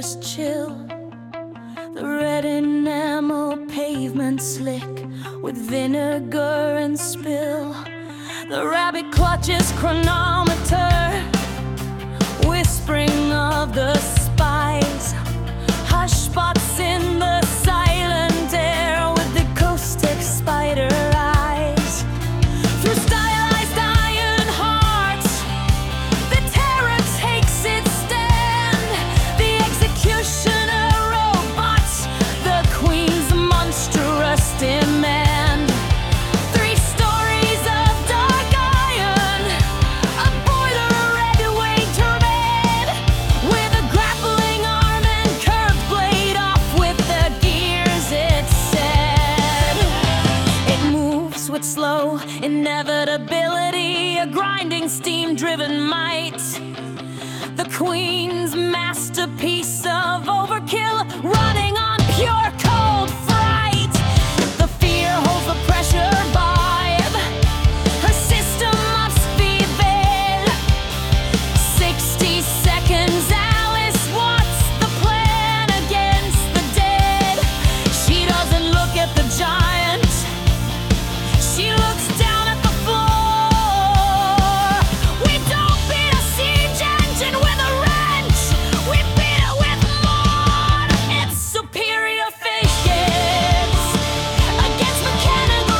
just chill. The red enamel pavement slick with vinegar and spill. The rabbit clutches chronometer, whispering of the spies. Hush spots in the silent air with the caustic spider eyes. Through stylized iron hearts, the terror takes its stand. The executioner robots, the queen's monstrous demand. 3 stories of dark iron, a boiler red weight turbid, with a grappling arm and curved blade off with the gears, it said. It moves with slow inevitability, a grinding steam-driven might. The queen's masterpiece of overkill, running on pure cold fright. The fear holds the pressure vibe, her system must be veiled. 60 seconds, Alice, what's the plan against the dead? She doesn't look at the giant, she looks down at the floor. We don't beat a siege engine with a wrench, we beat it with more. It's superior physics against mechanical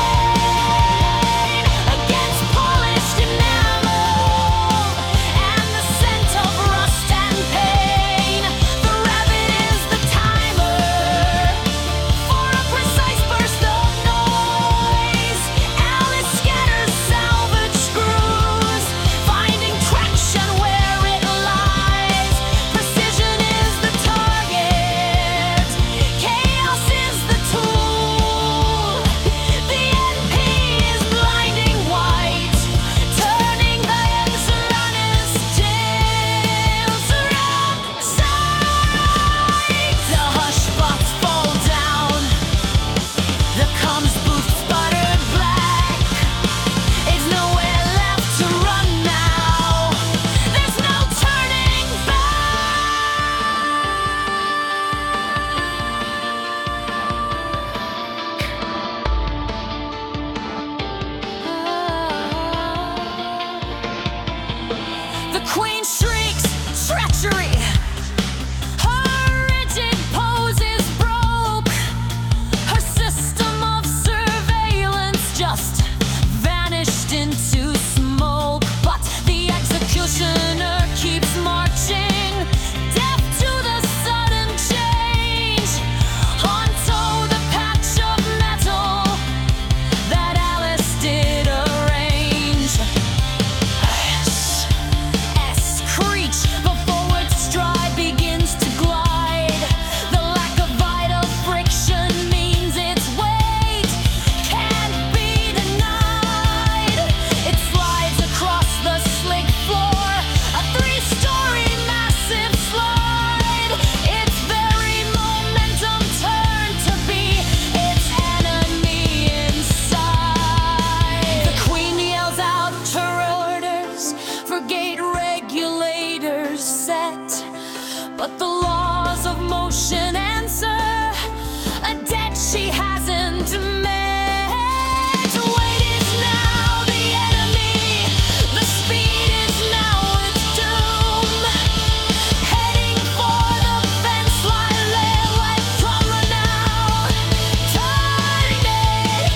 rain, against polished enamel and the scent of rust and pain. The rabbit is the timer for a precise burst of noise. Alice scatters salvage screws, finding traction where it lies. Precision is the target, chaos is the tool. The NP is blinding white, turning the Enceladus tails around sight. The hush spots fall down, the comms booth sputtered black. It's nowhere left to run now, there's no turning back. The queen shrieks treachery, her rigid pose is broke. Her system of surveillance just vanished into smoke. But the executioner keeps marching, deaf to the sudden change. Onto the patch of metal that Alice did arrange. Screech, the forward stride begins to glide. The lack of vital friction means its weight can't be denied. It slides across the slick floor, a 3-story massive slide. Its very momentum turned to be its enemy inside. The queen yells out her orders for gate regulators set, but the laws of motion answer a debt she hasn't met. Weight is now the enemy, the speed is now its doom. Heading for the fence line, let drama now turn it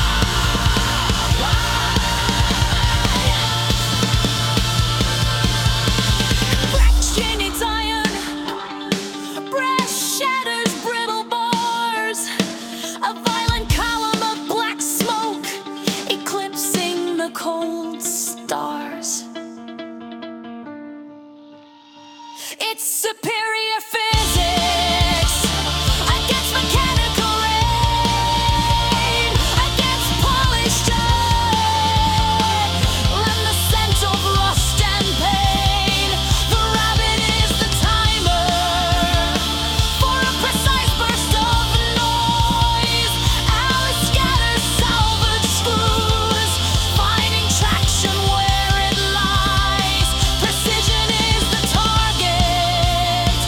fraction its iron, brass shatters brittle bars. A violent column of black smoke eclipsing the cold stars. It's superior physics against mechanical rain, against polished earth and the scent of rust and pain. The rabbit is the timer for a precise burst of noise. Alice scatters salvage screws, finding traction where it lies. Precision is the target,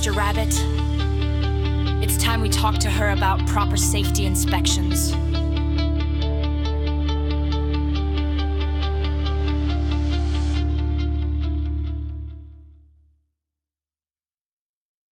Mr. Rabbit. It's time we talk to her about proper safety inspections.